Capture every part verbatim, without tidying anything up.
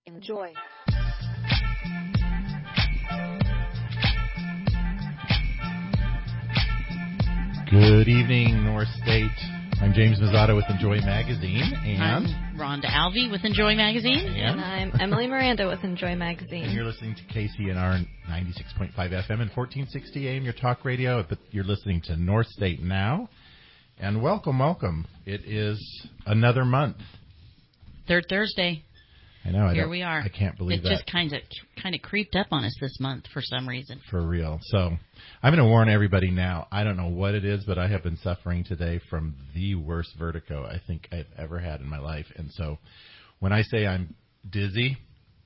Enjoy. Good evening, North State. I'm James Mazzato with Enjoy Magazine, and I'm Rhonda Alvey with Enjoy Magazine, and, and I'm Emily Miranda with Enjoy Magazine. And you're listening to K C N R ninety-six point five F M and fourteen sixty A M, your talk radio. But you're listening to North State Now, and welcome, welcome. It is another month. Third Thursday. I know. I Here don't, we are. I can't believe it that. It just kind of kind of creeped up on us this month for some reason. For real. So I'm going to warn everybody now. I don't know what it is, but I have been suffering today from the worst vertigo I think I've ever had in my life. And so when I say I'm dizzy,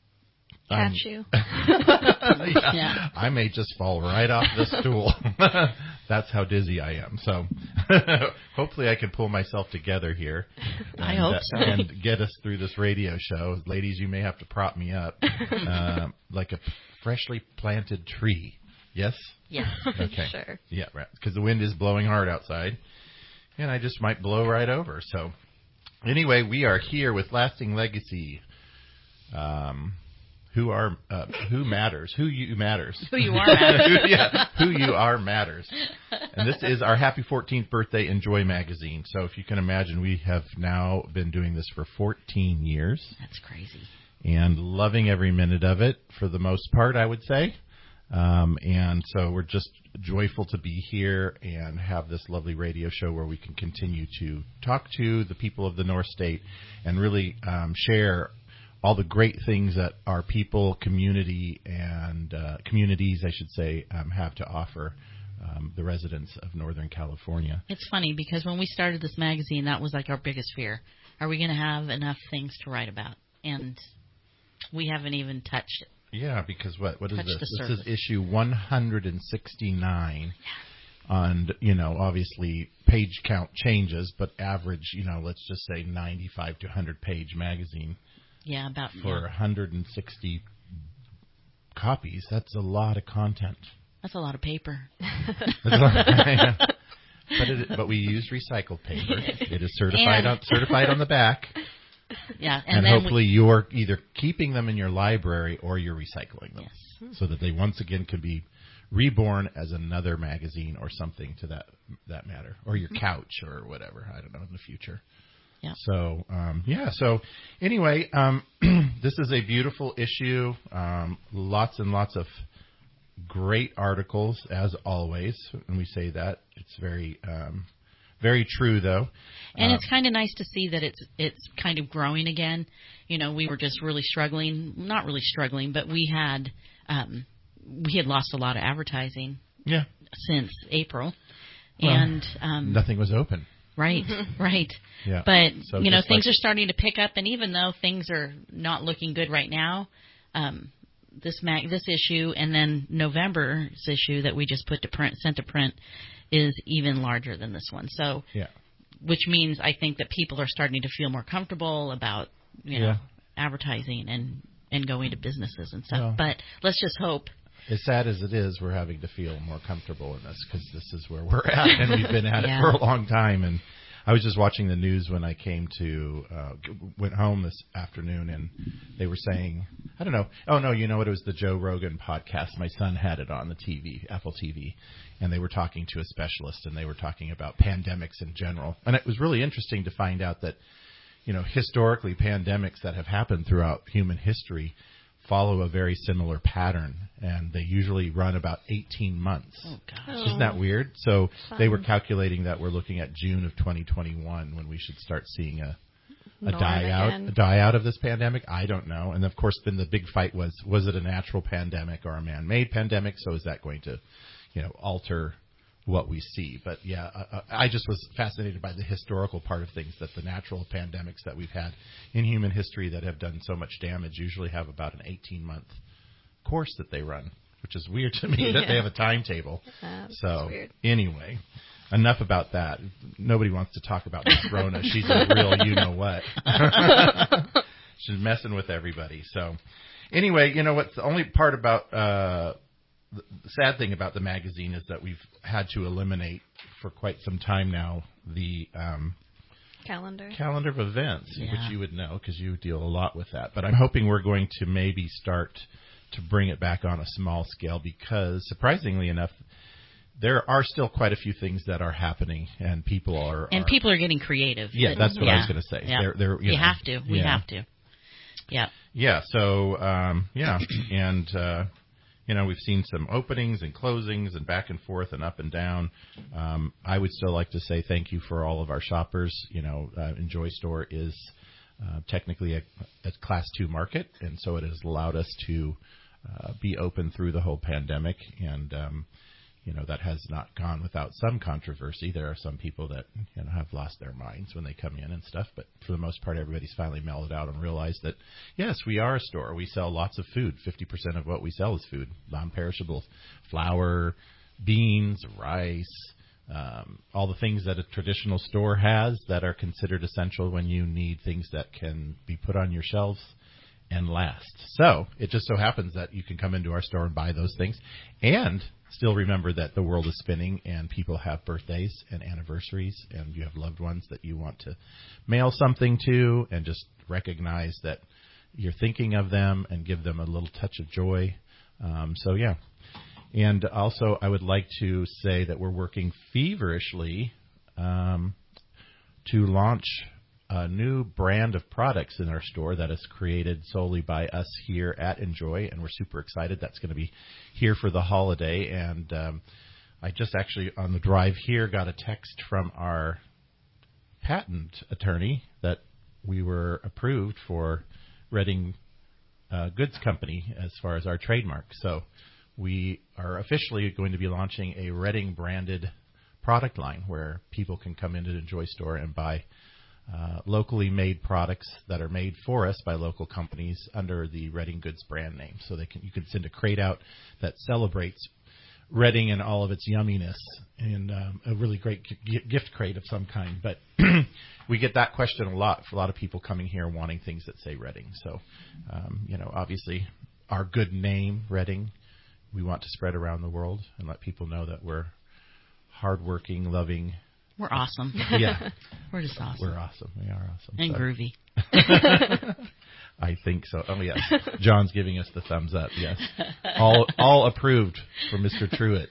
catch you. yeah, yeah. I may just fall right off the stool. That's how dizzy I am. So hopefully I can pull myself together here. And, I hope so. Uh, and get us through this radio show. Ladies, you may have to prop me up uh, like a freshly planted tree. Yes? Yes. Okay. Sure. Yeah, right. Because the wind is blowing hard outside. And I just might blow right over. So anyway, we are here with Lasting Legacy. Um... Who are uh, who matters? Who you matters? Who you are matters. who, yeah, who you are matters. And this is our happy fourteenth birthday Enjoy Magazine. So if you can imagine, we have now been doing this for fourteen years. That's crazy. And loving every minute of it for the most part, I would say. Um, and so we're just joyful to be here and have this lovely radio show where we can continue to talk to the people of the North State and really um, share all the great things that our people, community, and uh, communities, I should say, um, have to offer um, the residents of Northern California. It's funny because when we started this magazine, that was like our biggest fear. Are we going to have enough things to write about? And we haven't even touched it. Yeah, because what? What is Touch this? the This surface. is issue one hundred sixty-nine. And, you know, obviously page count changes, but average, you know, let's just say ninety-five to one hundred page magazine. Yeah, about For yeah. one hundred sixty copies, that's a lot of content. That's a lot of paper. But it, but we use recycled paper. It is certified and, on certified on the back. Yeah, and, and then hopefully we, you're either keeping them in your library or you're recycling them, yes. so that they once again can be reborn as another magazine or something to that that matter, or your couch or whatever. I don't know, in the future. Yeah. So, um, yeah. So, anyway, um, this is a beautiful issue. Um, lots and lots of great articles, as always. When we say that, it's very, um, very true, though. And uh, it's kind of nice to see that it's it's kind of growing again. You know, we were just really struggling. Not really struggling, but we had um, we had lost a lot of advertising. Yeah. Since April, well, and um, nothing was open. Right, right. Yeah. But, so you know, things like, are starting to pick up, and even though things are not looking good right now, um, this mag- this issue and then November's issue that we just put to print, sent to print, is even larger than this one. So, yeah. which means I think that people are starting to feel more comfortable about, you know, yeah. advertising and, and going to businesses and stuff. Well, but let's just hope. As sad as it is, we're having to feel more comfortable in this because this is where we're at, and we've been at yeah. it for a long time. And I was just watching the news when I came to uh, went home this afternoon, and they were saying, I don't know. Oh no, you know what? It was the Joe Rogan podcast. My son had it on the T V, Apple T V, and they were talking to a specialist, and they were talking about pandemics in general. And it was really interesting to find out that, you know, historically, pandemics that have happened throughout human history follow a very similar pattern, and they usually run about eighteen months. Oh, gosh. Oh. Isn't that weird? So Fun. They were calculating that we're looking at June of twenty twenty-one when we should start seeing a, a die out, a die out of this pandemic. I don't know. And of course, then the big fight was: was it a natural pandemic or a man-made pandemic? So is that going to, you know, alter what we see? But yeah, uh, I just was fascinated by the historical part of things, that the natural pandemics that we've had in human history that have done so much damage usually have about an eighteen month course that they run, which is weird to me that yeah. they have a timetable. Uh, so weird. Anyway, enough about that. Nobody wants to talk about Miss Rona. She's a real you-know-what. She's messing with everybody. So anyway, you know what's the only part about uh, the sad thing about the magazine is that we've had to eliminate for quite some time now the um, calendar. calendar of events, Yeah. which you would know because you deal a lot with that. But I'm hoping we're going to maybe start to bring it back on a small scale because, surprisingly enough, there are still quite a few things that are happening, and people are... And are, people are getting creative. Yeah, that's what yeah. I was going to say. Yeah. They're, they're, you you know, have to. We yeah. have to. Yeah. Yeah, so, um, yeah, and... Uh, You know, we've seen some openings and closings and back and forth and up and down. Um, I would still like to say thank you for all of our shoppers. You know, uh, Enjoy Store is uh, technically a, a class two market, and so it has allowed us to uh, be open through the whole pandemic. And, um, you know, that has not gone without some controversy. There are some people that, you know, have lost their minds when they come in and stuff. But for the most part, everybody's finally mellowed out and realized that, yes, we are a store. We sell lots of food. fifty percent of what we sell is food, non-perishable, flour, beans, rice, um, all the things that a traditional store has that are considered essential when you need things that can be put on your shelves and last. So it just so happens that you can come into our store and buy those things and still remember that the world is spinning and people have birthdays and anniversaries and you have loved ones that you want to mail something to, and just recognize that you're thinking of them and give them a little touch of joy. Um, so, yeah. And also I would like to say that we're working feverishly um, to launch a new brand of products in our store that is created solely by us here at Enjoy, and we're super excited. That's going to be here for the holiday. And um, I just actually, on the drive here, got a text from our patent attorney that we were approved for Redding uh, Goods Company as far as our trademark. So we are officially going to be launching a Redding branded product line where people can come into the Enjoy store and buy Uh, locally made products that are made for us by local companies under the Redding Goods brand name. So they can you can send a crate out that celebrates Redding and all of its yumminess, and um, a really great g- gift crate of some kind. But we get that question a lot for a lot of people coming here wanting things that say Redding. So, um, you know, obviously our good name, Redding, we want to spread around the world and let people know that we're hardworking, loving. We're awesome. Yeah. We're just awesome. We're awesome. We are awesome. And so. groovy. I think so. Oh, yes. John's giving us the thumbs up. Yes. All all approved for Mister Truitt.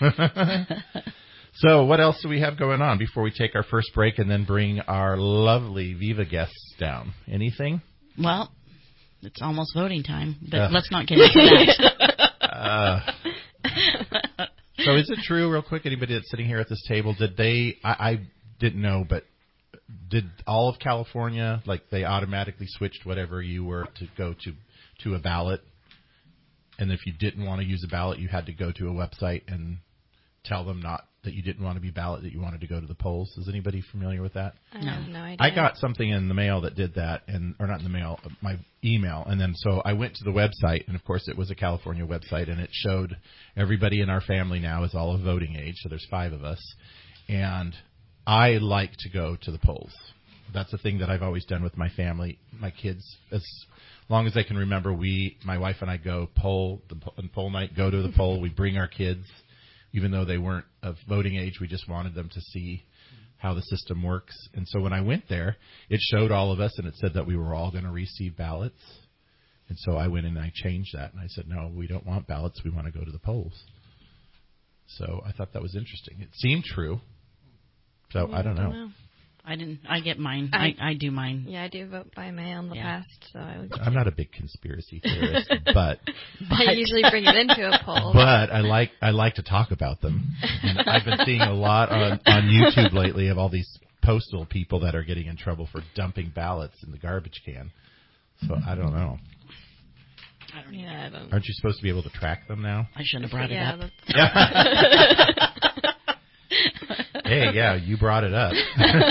So what else do we have going on before we take our first break and then bring our lovely Viva guests down? Anything? Well, it's almost voting time, but Uh. let's not get into that. Uh, so is it true, real quick, anybody that's sitting here at this table, did they, I, I didn't know, but did all of California, like they automatically switched whatever you were to go to, to a ballot? And if you didn't want to use a ballot, you had to go to a website and tell them not that you didn't want to be ballot, that you wanted to go to the polls. Is anybody familiar with that? I No. have no idea. I got something in the mail that did that, and or not in the mail, my email. And then so I went to the website, and of course it was a California website, and it showed everybody in our family now is all of voting age, so there's five of us. And I like to go to the polls. That's the thing that I've always done with my family, my kids. As long as I can remember, we, my wife and I go poll, the poll night, go to the poll. We bring our kids. Even though they weren't of voting age, we just wanted them to see how the system works. And so when I went there, it showed all of us, and it said that we were all going to receive ballots. And so I went in and I changed that, and I said, no, we don't want ballots. We want to go to the polls. So I thought that was interesting. It seemed true. So Yeah, I don't know. know. I didn't. I get mine. I- I, I do mine. Yeah, I do vote by mail in the Yeah. past, so I would. I'm not a big conspiracy theorist, but I usually bring it into a poll. but I like I like to talk about them. And I've been seeing a lot on, on YouTube lately of all these postal people that are getting in trouble for dumping ballots in the garbage can. So I don't know. I don't yeah, I don't. Aren't you supposed to be able to track them now? I shouldn't have brought yeah, it up. that's- Hey, yeah, you brought it up.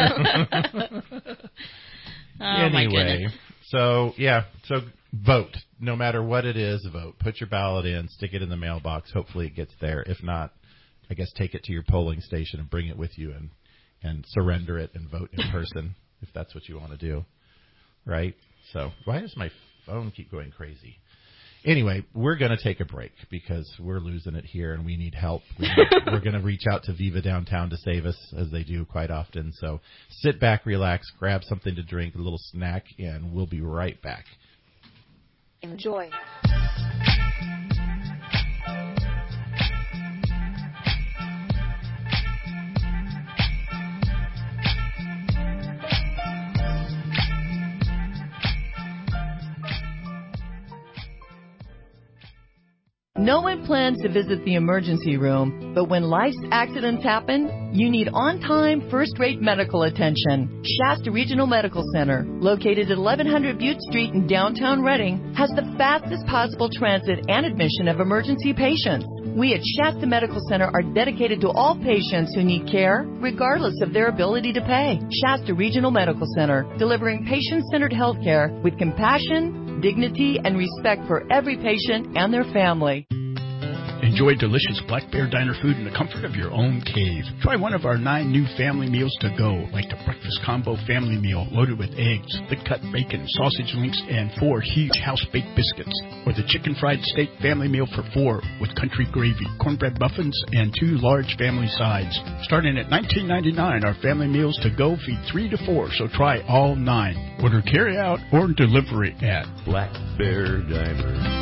Oh, my Anyway, goodness. so yeah, so vote. No matter what it is, vote. Put your ballot in, stick it in the mailbox. Hopefully it gets there. If not, I guess take it to your polling station and bring it with you and, and surrender it and vote in person if that's what you want to do. Right? So why does my phone keep going crazy? Anyway, we're going to take a break because we're losing it here and we need help. We're, we're going to reach out to Viva Downtown to save us, as they do quite often. So sit back, relax, grab something to drink, a little snack, and we'll be right back. Enjoy. No one plans to visit the emergency room, but when life's accidents happen, you need on-time, first-rate medical attention. Shasta Regional Medical Center, located at eleven hundred Butte Street in downtown Reading, has the fastest possible transit and admission of emergency patients. We at Shasta Medical Center are dedicated to all patients who need care, regardless of their ability to pay. Shasta Regional Medical Center, delivering patient-centered health care with compassion, dignity, and respect for every patient and their family. Enjoy delicious Black Bear Diner food in the comfort of your own cave. Try one of our nine new family meals to go, like the breakfast combo family meal loaded with eggs, thick-cut bacon, sausage links, and four huge house-baked biscuits. Or the chicken fried steak family meal for four with country gravy, cornbread muffins, and two large family sides. Starting at nineteen ninety-nine dollars, our family meals to go feed three to four, so try all nine. Order carry-out or delivery at Black Bear Diner.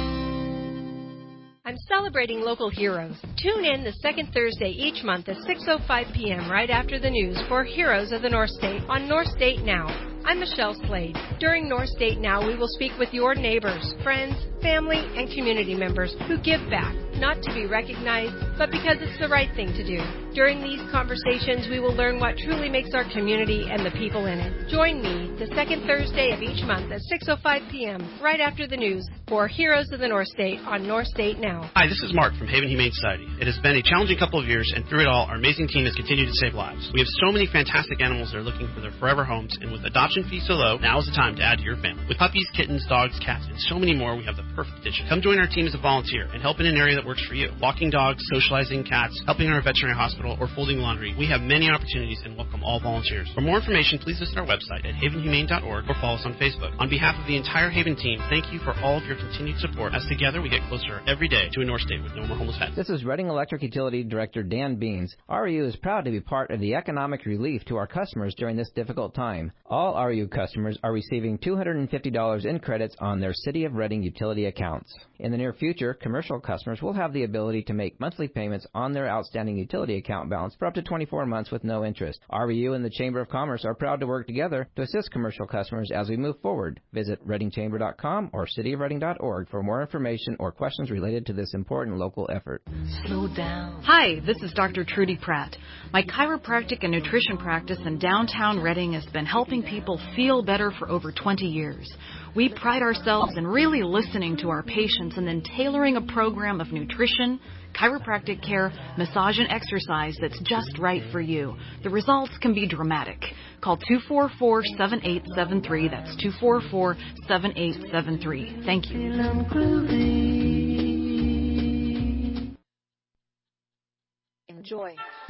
I'm celebrating local heroes. Tune in the second Thursday each month at six oh five p.m. right after the news for Heroes of the North State on North State Now. I'm Michelle Slade. During North State Now, we will speak with your neighbors, friends, family, and community members who give back, not to be recognized, but because it's the right thing to do. During these conversations, we will learn what truly makes our community and the people in it. Join me the second Thursday of each month at six oh five p.m. right after the news for Heroes of the North State on North State Now. Hi, this is Mark from Haven Humane Society. It has been a challenging couple of years, and through it all, our amazing team has continued to save lives. We have so many fantastic animals that are looking for their forever homes, and with adoption fees so low, now is the time to add to your family. With puppies, kittens, dogs, cats, and so many more, we have the perfect addition. Come join our team as a volunteer and help in an area that works for you. Walking dogs, socializing cats, helping in our veterinary hospital, or folding laundry. We have many opportunities and welcome all volunteers. For more information, please visit our website at haven humane dot org or follow us on Facebook. On behalf of the entire Haven team, thank you for all of your continued support, as together we get closer every day to a North State with no more homeless pets. This is Reading Electric Utility Director Dan Beans. R U is proud to be part of the economic relief to our customers during this difficult time. All R U customers are receiving two hundred fifty dollars in credits on their City of Reading utility accounts. In the near future, commercial customers will have the ability to make monthly payments on their outstanding utility account balance for up to twenty-four months with no interest. R U and the Chamber of Commerce are proud to work together to assist commercial customers as we move forward. Visit reading chamber dot com or city of reading dot org for more information or questions related to this important local effort. Slow down. Hi, this is Doctor Trudy Pratt. My chiropractic and nutrition practice in downtown Reading has been helping people feel better for over twenty years. We pride ourselves in really listening to our patients and then tailoring a program of nutrition, chiropractic care, massage, and exercise that's just right for you. The results can be dramatic. Call two four four, seven eight seven three. That's two four four, seven eight seven three. Thank you. Enjoy.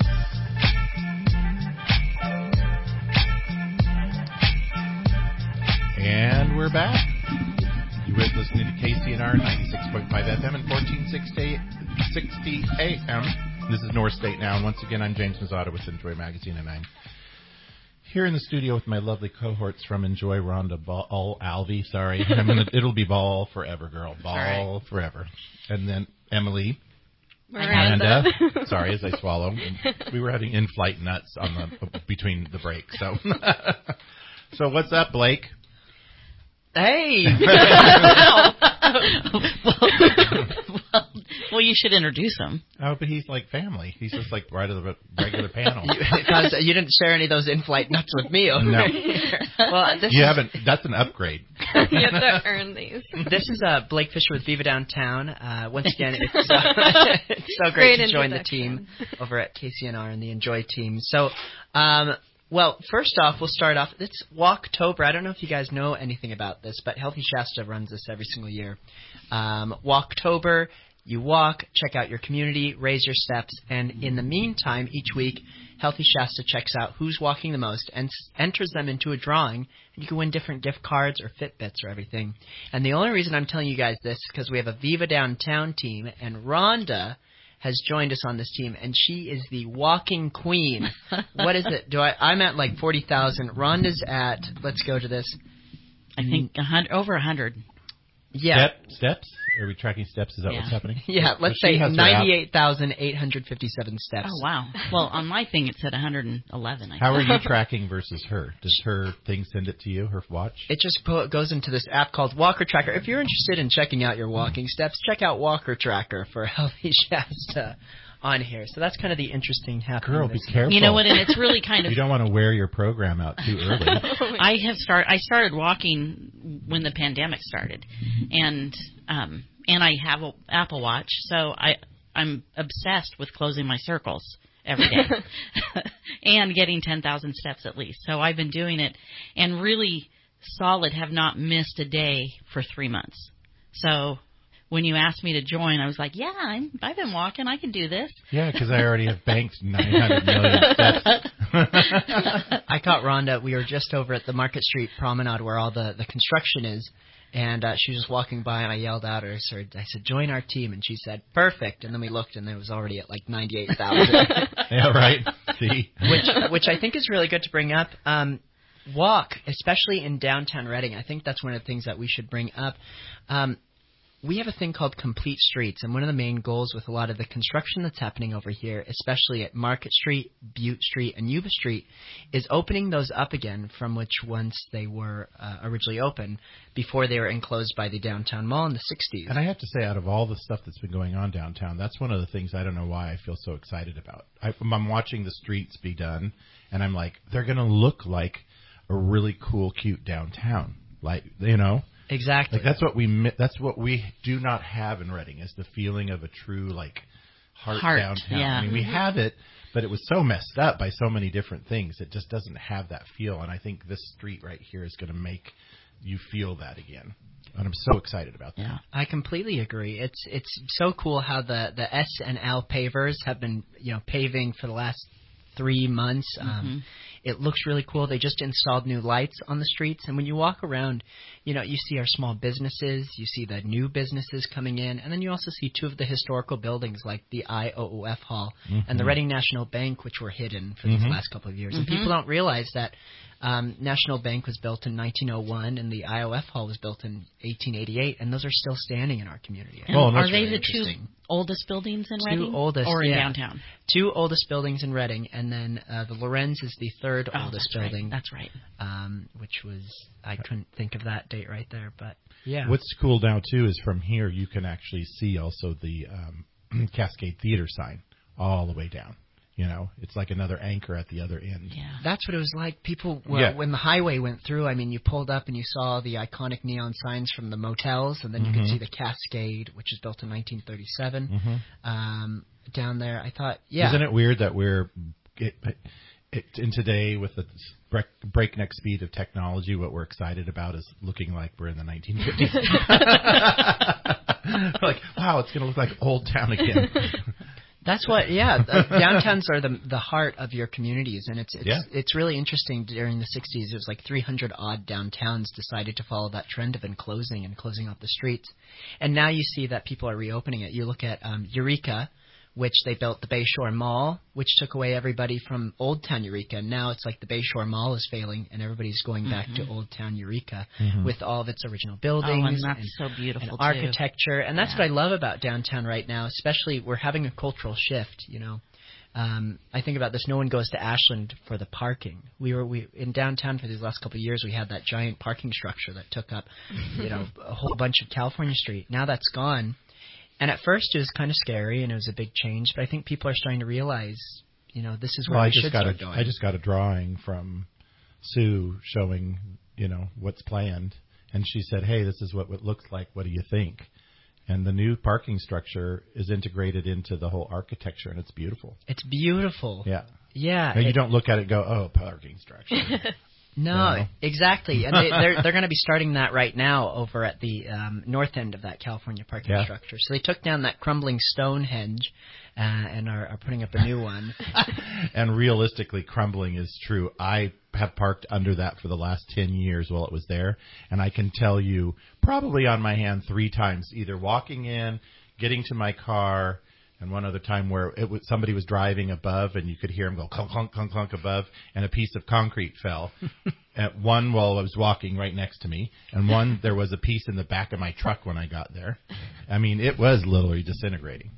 And we're back. You were listening to K C N R ninety-six point five F M and fourteen sixty A M. This is North State Now, and once again, I'm James Mazzata with Enjoy Magazine, and I'm here in the studio with my lovely cohorts from Enjoy, Rhonda Ball, Alvy, sorry. I'm gonna, it'll be Ball forever, girl. Ball right. forever. And then Emily. Miranda. Miranda. Sorry, as I swallow. We were having in-flight nuts on the between the breaks. So, so what's up, Blake? Hey. well, well, well, you should introduce him. Oh, but he's like family. He's just like right of the regular panel. you, you didn't share any of those in-flight nuts with me. Over no. well, this you is, haven't. That's an upgrade. You have to earn these. This is uh, Blake Fisher with Viva Downtown. Uh, once again, it's, uh, it's so great, great to join the team over at K C N R and the Enjoy team. So, um, well, first off, we'll start off. It's Walktober. I don't know if you guys know anything about this, but Healthy Shasta runs this every single year. Um, Walktober You walk, check out your community, raise your steps, and in the meantime, each week, Healthy Shasta checks out who's walking the most and s- enters them into a drawing, and you can win different gift cards or Fitbits or everything. And the only reason I'm telling you guys this is because we have a Viva Downtown team, and Rhonda has joined us on this team, and she is the walking queen. What is it? Do I? I'm at like forty thousand. Rhonda's at, let's go to this. I think a hundred, over a hundred. Yeah. Step, steps? Are we tracking steps? Is that Yeah. what's happening? Yeah, let's Well, say she has her ninety-eight thousand eight hundred fifty-seven steps. Oh, wow. Well, on my thing, it said one hundred eleven. I How are think. you tracking versus her? Does her thing send it to you, her watch? It just po- goes into this app called Walker Tracker. If you're interested in checking out your walking steps, check out Walker Tracker for Healthy Shasta on here. So that's kind of the interesting happening. Girl, be this careful. You know what? And it's really kind of. You don't want to wear your program out too early. I have start. I started walking when the pandemic started, and um, and I have an Apple Watch, so I I'm obsessed with closing my circles every day and getting ten thousand steps at least. So I've been doing it, and really solid have not missed a day for three months. So when you asked me to join, I was like, yeah, I'm, I've been walking. I can do this. Yeah, because I already have banked nine hundred million steps. I caught Rhonda. We were just over at the Market Street Promenade where all the, the construction is, and uh, she was just walking by, and I yelled out at her. So I said, join our team, and she said, perfect. And then we looked, and it was already at like ninety-eight thousand. Yeah, right. See? Which, which I think is really good to bring up. Um, walk, especially in downtown Reading. I think that's one of the things that we should bring up. Um, We have a thing called Complete Streets, and one of the main goals with a lot of the construction that's happening over here, especially at Market Street, Butte Street, and Yuba Street, is opening those up again from which once they were uh, originally open before they were enclosed by the downtown mall in the sixties. And I have to say, out of all the stuff that's been going on downtown, that's one of the things I don't know why I feel so excited about. I, I'm watching the streets be done, and I'm like, they're going to look like a really cool, cute downtown. Like, you know? Exactly. Like that's what we mi- that's what we do not have in Reading is the feeling of a true like heart, Heart, downtown. yeah. I mean, we have it, but it was so messed up by so many different things. It just doesn't have that feel. And I think this street right here is going to make you feel that again. And I'm so excited about that. Yeah. I completely agree. It's it's so cool how the, the S and L pavers have been, you know, paving for the last three months. Um, Mm-hmm. It looks really cool. They just installed new lights on the streets, and when you walk around, you know, you see our small businesses, you see the new businesses coming in, and then you also see two of the historical buildings like the I O O F Hall Mm-hmm. and the Reading National Bank, which were hidden for these Mhm. last couple of years. And Mhm. people don't realize that um, National Bank was built in nineteen oh one, and the I O F Hall was built in eighteen eighty-eight, and those are still standing in our community. And Well, are that's they really the two interesting. oldest buildings in Two Reading? oldest, or in yeah. downtown? Two oldest buildings in Reading, and then uh, the Lorenz is the third Oh, oldest that's right. building. That's right. Um, which was, I couldn't think of that date right there, but yeah. What's cool now too is from here you can actually see also the um, Cascade Theater sign all the way down. You know, it's like another anchor at the other end. Yeah. That's what it was like. People, were, Yeah. when the highway went through, I mean, you pulled up and you saw the iconic neon signs from the motels, and then you could Mhm. see the Cascade, which is built in nineteen thirty-seven, Mm-hmm. um, down there. I thought, yeah. Isn't it weird that we're it, it, in today with the break, breakneck speed of technology, what we're excited about is looking like we're in the nineteen fifties. Like, wow, it's going to look like Old Town again. That's what, yeah. Uh, downtowns are the the heart of your communities, and it's it's Yeah. it's really interesting. During the sixties, it was like three hundred odd downtowns decided to follow that trend of enclosing and closing off the streets, and now you see that people are reopening it. You look at um, Eureka, which they built the Bayshore Mall, which took away everybody from Old Town Eureka. And now it's like the Bayshore Mall is failing, and everybody's going back Mhm. to Old Town Eureka Mhm. with all of its original Oh, buildings and that's so beautiful, and too. architecture. And that's Yeah. what I love about downtown right now, especially we're having a cultural shift, you know. Um, I think about this. No one goes to Ashland for the parking. We were we in downtown for these last couple of years. We had that giant parking structure that took up, you know, a whole bunch of California Street. Now that's gone. And at first it was kind of scary, and it was a big change. But I think people are starting to realize, you know, this is where Well, we I just should got start a going. I just got a drawing from Sue showing, you know, what's planned, and she said, "Hey, this is what it looks like. What do you think?" And the new parking structure is integrated into the whole architecture, and it's beautiful. It's beautiful. Yeah. Yeah. Now, you it- don't look at it and go, "Oh, parking structure." No, you know? exactly. And they, they're they're going to be starting that right now over at the um, north end of that California parking Yeah. structure. So they took down that crumbling Stonehenge uh, and are, are putting up a new one. And realistically, crumbling is true. I have parked under that for the last ten years while it was there, and I can tell you probably on my hand three times, either walking in, getting to my car, and one other time where it was, somebody was driving above and you could hear him go clunk, clunk, clunk, clunk above, and a piece of concrete fell. At one while I was walking right next to me, and one there was a piece in the back of my truck when I got there. I mean, it was literally disintegrating.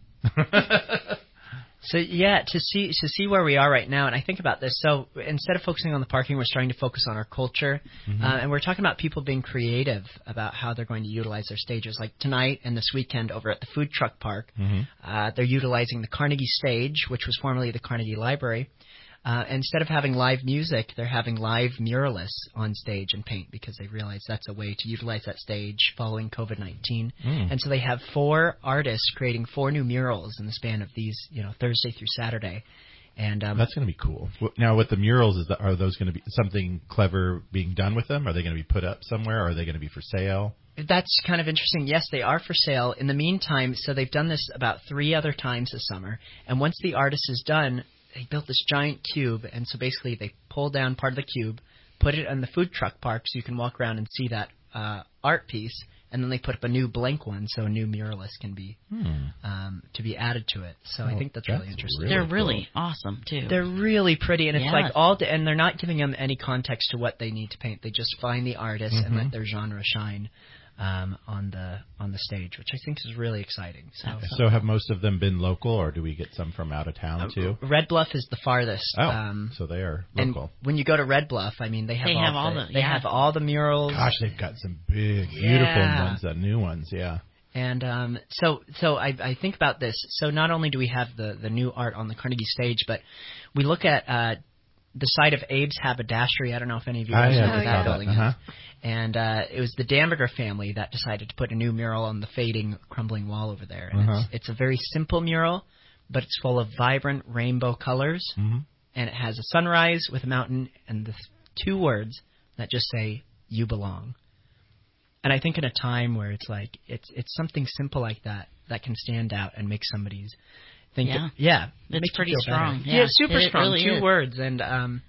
So yeah, to see to see where we are right now, and I think about this. So instead of focusing on the parking, we're starting to focus on our culture, Mm-hmm. uh, and we're talking about people being creative about how they're going to utilize their stages. Like tonight and this weekend over at the food truck park, Mm-hmm. uh, they're utilizing the Carnegie Stage, which was formerly the Carnegie Library. Uh, instead of having live music, they're having live muralists on stage and paint because they realize that's a way to utilize that stage following COVID nineteen. Mm. And so they have four artists creating four new murals in the span of these, you know, Thursday through Saturday. And um, That's going to be cool. Now, with the murals, is that, are those going to be something clever being done with them? Are they going to be put up somewhere? Or are they going to be for sale? That's kind of interesting. Yes, they are for sale. In the meantime, so they've done this about three other times this summer. And once the artist is done, they built this giant cube. And so basically they pull down part of the cube, put it in the food truck park so you can walk around and see that uh, art piece. And then they put up a new blank one so a new muralist can be Hmm. um, to be added to it. So Oh, I think that's, that's really interesting. really They're cool. really awesome too. They're really pretty, and it's Yeah. like all, the, and they're not giving them any context to what they need to paint. They just find the artist and Mhm. let their genre shine um, on the on the stage, which I think is really exciting. So, So have most of them been local, or do we get some from out of town too? Red Bluff is the farthest. Oh, um, so they are and local. when you go to Red Bluff, I mean, they have They all have all the, the- they yeah. have all the murals. Gosh, they've got some big, beautiful Yeah. ones, the new ones, yeah. And um, so, so I, I think about this. So not only do we have the, the new art on the Carnegie Stage, but we look at uh, the site of Abe's Haberdashery. I don't know if any of you I guys know have what saw that that, building uh-huh. is. And uh, it was the Damberger family that decided to put a new mural on the fading, crumbling wall over there. And Uh-huh. it's, it's a very simple mural, but it's full of vibrant rainbow colors. Mm-hmm. And it has a sunrise with a mountain and the two words that just say, "You belong." And I think in a time where it's like it's it's something simple like that that can stand out and make somebody's think Yeah. it, yeah It's make you pretty feel better. strong. Yeah, Yeah, super it strong. really Two is. words, and um,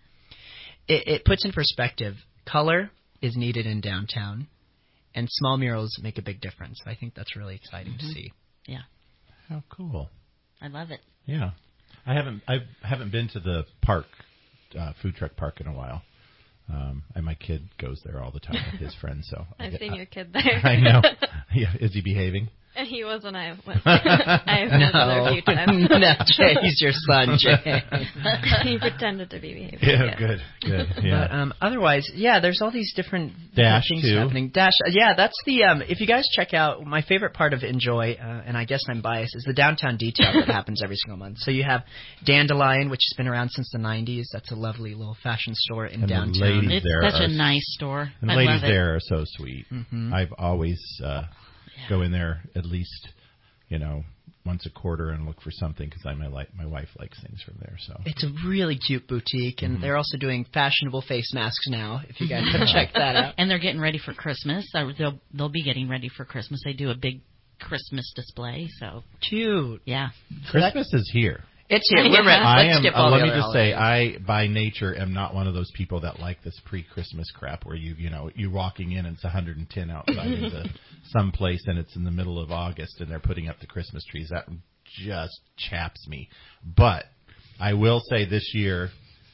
it, it puts in perspective. Color is needed in downtown, and small murals make a big difference. I think that's really exciting Mm-hmm. to see. Yeah, How cool. I love it. Yeah. I haven't I haven't been to the park, uh, food truck park in a while. Um, and my kid goes there all the time with his friends. So I I've get- seen I- your kid there. I know. Yeah, is he behaving? And he was when I went. I have met there a few times. no, Jay, he's your son, Jay. He pretended to be behaving. Yeah, good, good. Yeah. But um, otherwise, yeah, there's all these different Dash, things too. happening. Dash, uh, yeah, that's the. Um, if you guys check out my favorite part of Enjoy, uh, and I guess I'm biased, is the downtown detail that happens every single month. So you have Dandelion, which has been around since the nineties. That's a lovely little fashion store in And the downtown. ladies It's there such are a nice store. And I the ladies love it. there are so sweet. Mhm. I've always uh, go in there at least, you know, once a quarter and look for something because I my like my wife likes things from there. So It's a really cute boutique, and Mhm. they're also doing fashionable face masks now. If you guys can check that out. And they're getting ready for Christmas. Uh, They'll they'll be getting ready for Christmas. They do a big Christmas display. So Cute. yeah, Christmas is here. It's here. We're ready. I Let's am. skip Uh, all let the me other just say, holidays. I by nature am not one of those people that like this pre-Christmas crap where you you know you walking in and it's one hundred ten outside into some place and it's in the middle of August and they're putting up the Christmas trees. That just chaps me. But I will say this year,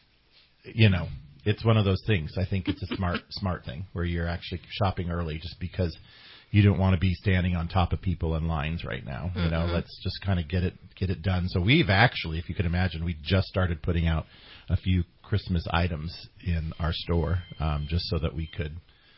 you know, it's one of those things. I think it's a smart smart thing where you're actually shopping early just because you don't want to be standing on top of people in lines right now. You know, Mhm. let's just kind of get it get it done. So we've actually, if you can imagine, we just started putting out a few Christmas items in our store um, just so that we could,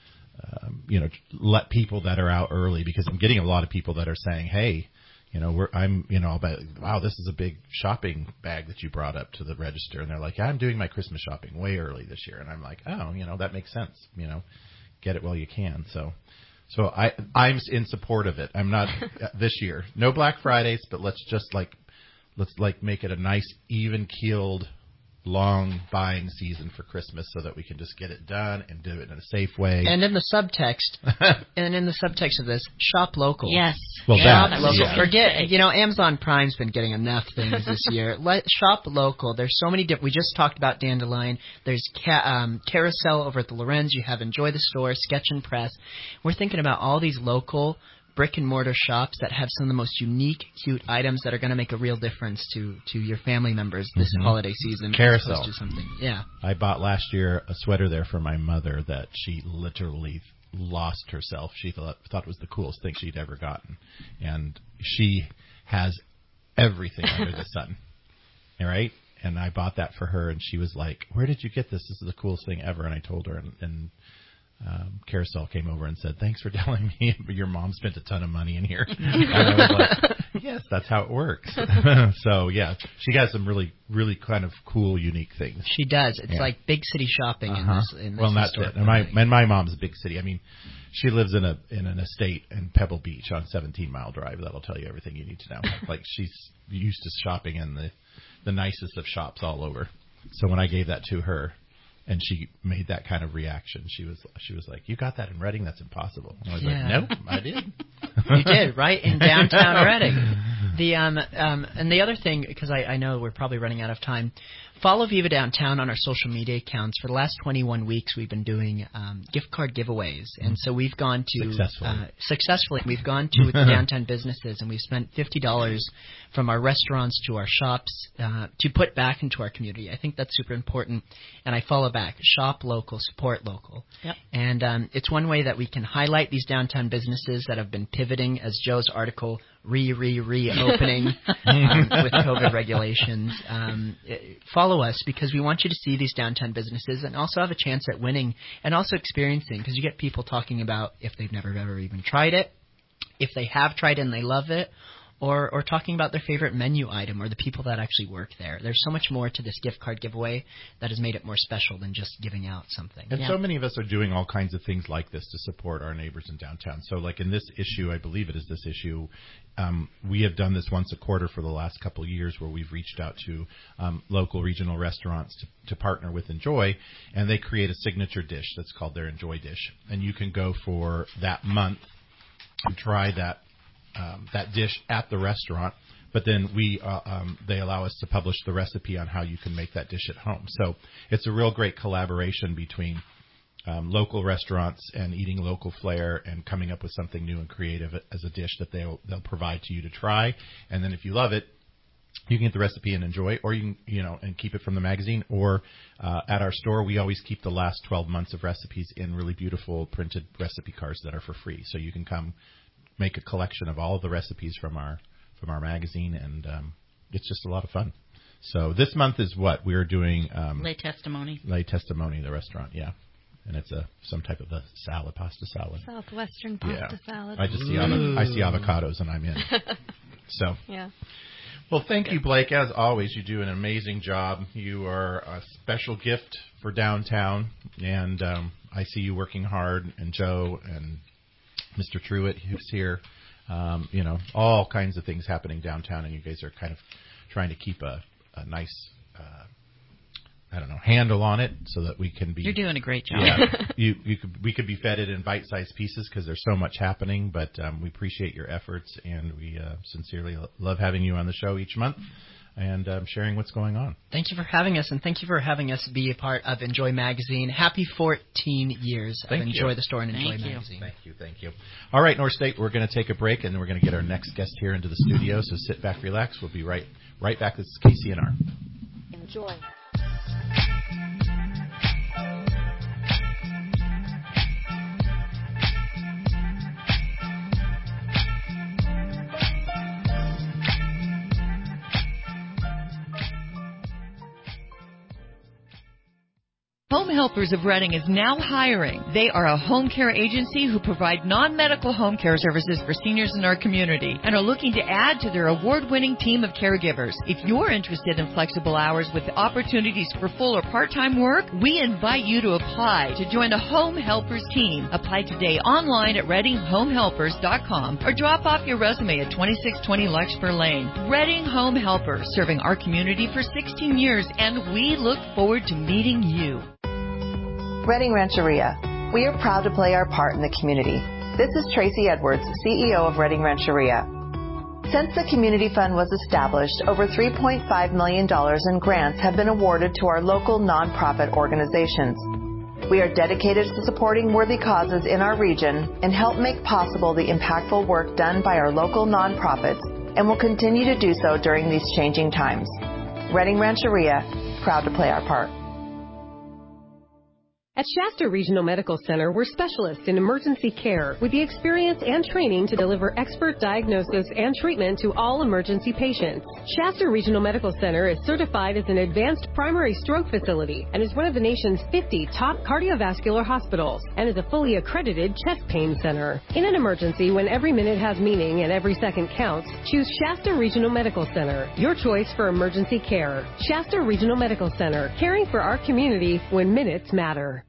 um, you know, let people that are out early, because I'm getting a lot of people that are saying, hey, you know, we're, I'm, you know, about, wow, this is a big shopping bag that you brought up to the register. And they're like, yeah, I'm doing my Christmas shopping way early this year. And I'm like, oh, you know, that makes sense. You know, get it while you can. So, so I, I'm in support of it. I'm not this year, no Black Fridays, but let's just like, let's like make it a nice, even keeled long buying season for Christmas so that we can just get it done and do it in a safe way. And in the subtext, and in the subtext of this, shop local. Yes. Well, shop that, local. yeah. Forget, you know, Amazon Prime's been getting enough things this year. Let shop local. There's so many different. We just talked about Dandelion. There's ca- um, Carousel over at the Lorenz. You have Enjoy the Store, Sketch and Press. We're thinking about all these local brick and mortar shops that have some of the most unique, cute items that are going to make a real difference to, to your family members this mm-hmm. holiday season. Carousel. To something. Yeah. I bought last year a sweater there for my mother that she literally lost herself. She thought thought it was the coolest thing she'd ever gotten, and she has everything under the sun. All right. And I bought that for her, and she was like, "Where did you get this? This is the coolest thing ever." And I told her, and. and Um, Carousel came over and said, "Thanks for telling me your mom spent a ton of money in here." And I was like, "Yes, that's how it works." So yeah, she got some really, really kind of cool, unique things. She does. It's yeah. like big city shopping uh-huh. in this. In this well, that's it. And my and my mom's a big city. I mean, she lives in a in an estate in Pebble Beach on seventeen Mile Drive. That'll tell you everything you need to know. Like she's used to shopping in the the nicest of shops all over. So when I gave that to her, and she made that kind of reaction, she was she was like, "You got that in Reading? That's impossible." And I was yeah. like, "Nope, I did." You did, right? In downtown Reading. The um um and the other thing, because I, I know we're probably running out of time, follow Viva Downtown on our social media accounts. For the last twenty-one weeks, we've been doing um, gift card giveaways, and so we've gone to successfully. Uh, successfully we've gone to the downtown businesses, and we've spent fifty dollars from our restaurants to our shops uh, to put back into our community. I think that's super important, and I follow back: shop local, support local. Yep. And um, it's one way that we can highlight these downtown businesses that have been pivoting, as Joe's article re re reopening um, with COVID regulations. Um, follow us, because we want you to see these downtown businesses and also have a chance at winning and also experiencing, because you get people talking about if they've never ever even tried it, if they have tried it and they love it, or or talking about their favorite menu item or the people that actually work there. There's so much more to this gift card giveaway that has made it more special than just giving out something. And yeah. so many of us are doing all kinds of things like this to support our neighbors in downtown. So like in this issue, I believe it is this issue, um, we have done this once a quarter for the last couple of years, where we've reached out to um, local regional restaurants to, to partner with Enjoy, and they create a signature dish that's called their Enjoy dish. And you can go for that month and try that Um, that dish at the restaurant, but then we uh, um, they allow us to publish the recipe on how you can make that dish at home. So it's a real great collaboration between um, local restaurants and eating local flair and coming up with something new and creative as a dish that they'll they'll provide to you to try. And then if you love it, you can get the recipe and enjoy, or you can, you know, and keep it from the magazine. Or uh, at our store, we always keep the last twelve months of recipes in really beautiful printed recipe cards that are for free. So you can come make a collection of all of the recipes from our from our magazine, and um, it's just a lot of fun. So this month is what we're doing. Um, Lay Testimony. Lay Testimony, the restaurant, yeah, and it's a some type of a salad, pasta salad. Southwestern pasta yeah. salad. I just see avo- I see avocados and I'm in. So yeah. Well, thank you, Blake. As always, you do an amazing job. You are a special gift for downtown, and um, I see you working hard. And Joe and Mister Truitt, who's here, um, you know, all kinds of things happening downtown, and you guys are kind of trying to keep a, a nice, uh, I don't know, handle on it so that we can be. You're doing a great job. Yeah, you, you could, we could be fed it in bite-sized pieces because there's so much happening, but um, we appreciate your efforts, and we uh, sincerely love having you on the show each month and um, sharing what's going on. Thank you for having us, and thank you for having us be a part of Enjoy Magazine. Happy fourteen years thank of Enjoy you. the Store and Enjoy thank Magazine. You. Thank you, thank you. All right, North State, we're going to take a break, and then we're going to get our next guest here into the studio, so sit back, relax. We'll be right, right back. This is K C N R. Enjoy. Home Helpers of Reading is now hiring. They are a home care agency who provide non-medical home care services for seniors in our community and are looking to add to their award-winning team of caregivers. If you're interested in flexible hours with opportunities for full or part-time work, we invite you to apply to join the Home Helpers team. Apply today online at reading home helpers dot com or drop off your resume at twenty-six twenty Larkspur Lane. Reading Home Helpers, serving our community for sixteen years, and we look forward to meeting you. Reading Rancheria. We are proud to play our part in the community. This is Tracy Edwards, C E O of Reading Rancheria. Since the Community Fund was established, over three point five million dollars in grants have been awarded to our local nonprofit organizations. We are dedicated to supporting worthy causes in our region and help make possible the impactful work done by our local nonprofits and will continue to do so during these changing times. Reading Rancheria, proud to play our part. At Shasta Regional Medical Center, we're specialists in emergency care with the experience and training to deliver expert diagnosis and treatment to all emergency patients. Shasta Regional Medical Center is certified as an advanced primary stroke facility and is one of the nation's fifty top cardiovascular hospitals and is a fully accredited chest pain center. In an emergency, when every minute has meaning and every second counts, choose Shasta Regional Medical Center, your choice for emergency care. Shasta Regional Medical Center, caring for our community when minutes matter.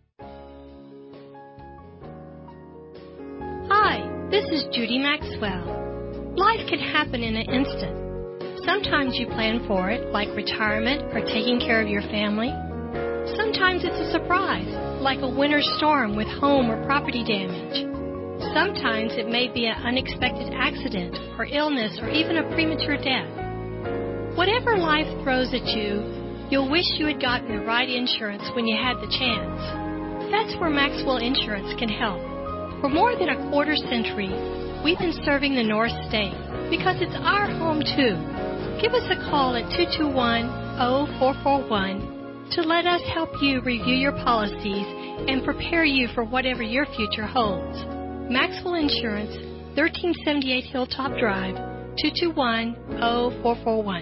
Hi, this is Judy Maxwell. Life can happen in an instant. Sometimes you plan for it, like retirement or taking care of your family. Sometimes it's a surprise, like a winter storm with home or property damage. Sometimes it may be an unexpected accident or illness or even a premature death. Whatever life throws at you, you'll wish you had gotten the right insurance when you had the chance. That's where Maxwell Insurance can help. For more than a quarter century, we've been serving the North State because it's our home too. Give us a call at two two one, zero four four one to let us help you review your policies and prepare you for whatever your future holds. Maxwell Insurance, thirteen seventy-eight Hilltop Drive, two two one, zero four four one.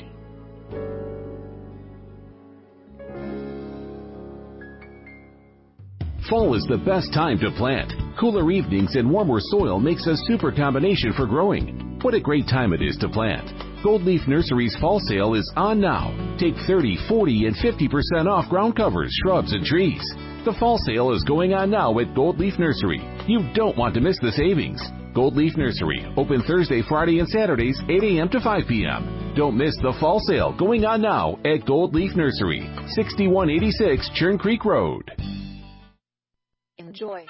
Fall is the best time to plant. Cooler evenings and warmer soil makes a super combination for growing. What a great time it is to plant. Gold Leaf Nursery's fall sale is on now. Take thirty, forty, and fifty percent off ground covers, shrubs, and trees. The fall sale is going on now at Gold Leaf Nursery. You don't want to miss the savings. Gold Leaf Nursery, open Thursday, Friday, and Saturdays, eight a.m. to five p.m. Don't miss the fall sale going on now at Gold Leaf Nursery, sixty-one eighty-six Churn Creek Road. Enjoy.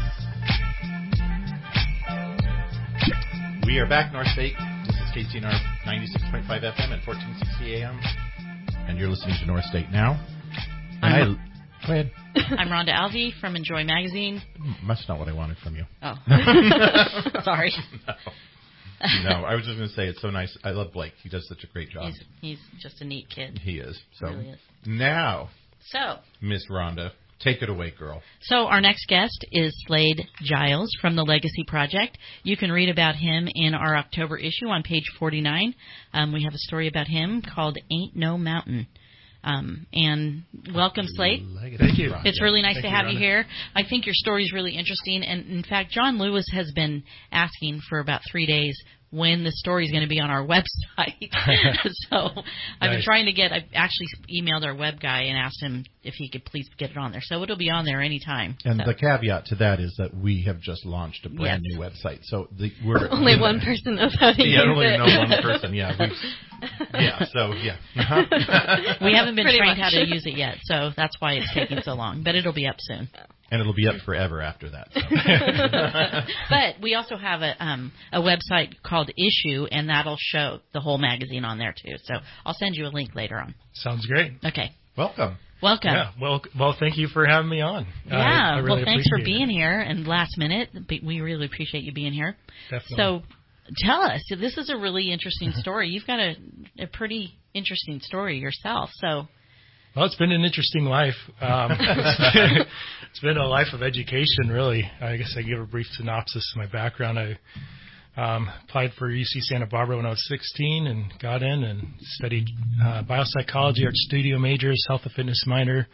We are back, North State. This is K C N R ninety-six point five F M at fourteen sixty A M. And you're listening to North State Now. And I'm, I, go ahead. I'm Rhonda Alvey from Enjoy Magazine. That's not what I wanted from you. Oh. Sorry. No. No, I was just going to say it's so nice. I love Blake. He does such a great job. He's, he's just a neat kid. He is. So He really is. Now, so Miss Rhonda, take it away, girl. So our next guest is Slade Giles from the Legacy Project. You can read about him in our October issue on page forty-nine. Um, we have a story about him called Ain't No Mountain. Um, and welcome, Slade. Thank you. It's really nice Thank to you, have Rhonda. you here. I think your story is really interesting. And, in fact, John Lewis has been asking for about three days when the story is going to be on our website. So I've been Nice. trying to get – I actually emailed our web guy and asked him if he could please get it on there. So it'll be on there anytime. And so. the caveat to that is that we have just launched a brand Yes. new website. So the, we're Only one person knows how to yeah, use only it. know one person. Yeah, we've, yeah. So yeah, uh-huh. We haven't been Pretty trained much. how to use it yet, so that's why it's taking so long. But it'll be up soon. And it'll be up forever after that. So. But we also have a um, a website called Issue, and that'll show the whole magazine on there too. So I'll send you a link later on. Sounds great. Okay. Welcome. Welcome. Yeah. Well, well, thank you for having me on. Yeah. I, I really well, thanks for appreciate being it. here and last minute. We really appreciate you being here. Definitely. So tell us, this is a really interesting story. You've got a, a pretty interesting story yourself. So. Well, it's been an interesting life. Um, it's, been, it's been a life of education, really. I guess I give a brief synopsis of my background. I um, applied for U C Santa Barbara when I was sixteen and got in and studied uh, biopsychology, art studio majors, health and fitness minor,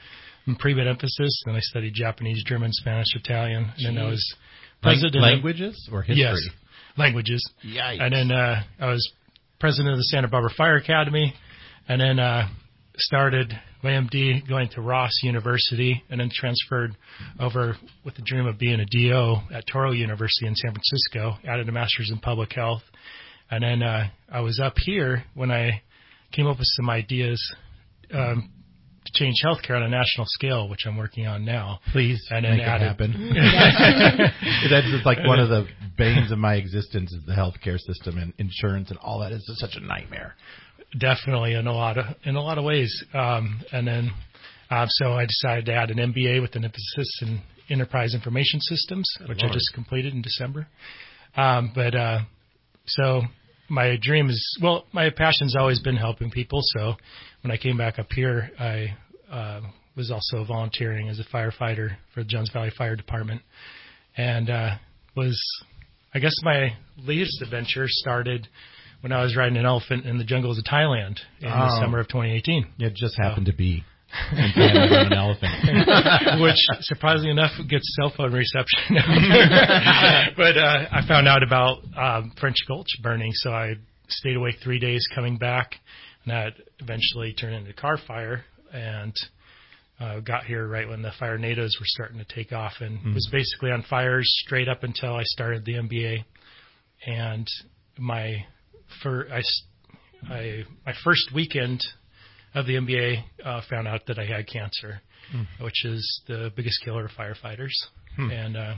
pre-med emphasis. Then I studied Japanese, German, Spanish, Italian, and then I was president. Lang- languages or history? Yes, languages. Yikes. And then uh, I was president of the Santa Barbara Fire Academy, and then uh, started my M D going to Ross University, and then transferred over with the dream of being a D O at Touro University in San Francisco, added a master's in public health. And then uh, I was up here when I came up with some ideas um, to change healthcare on a national scale, which I'm working on now. Please and then make added, it happen. That's just like one of the banes of my existence is the healthcare system, and insurance and all that is just such a nightmare. Definitely, in a lot of in a lot of ways. Um, and then, uh, so I decided to add an M B A with an emphasis in enterprise information systems, which Lord. I just completed in December. Um, but uh, so my dream is, well, my passion's always been helping people. So when I came back up here, I uh, was also volunteering as a firefighter for the Jones Valley Fire Department, and uh, was, I guess, my latest adventure started when I was riding an elephant in the jungles of Thailand in oh. the summer of twenty eighteen. It just happened so. to be in Thailand on an elephant. Which, surprisingly enough, gets cell phone reception. But uh, I found out about um, French Gulch burning, so I stayed awake three days coming back, and that eventually turned into a car fire, and uh, got here right when the fire nados were starting to take off, and mm. was basically on fires straight up until I started the M B A. And my... For I, I, my first weekend of the M B A, uh, found out that I had cancer, hmm. which is the biggest killer of firefighters. Hmm. And uh,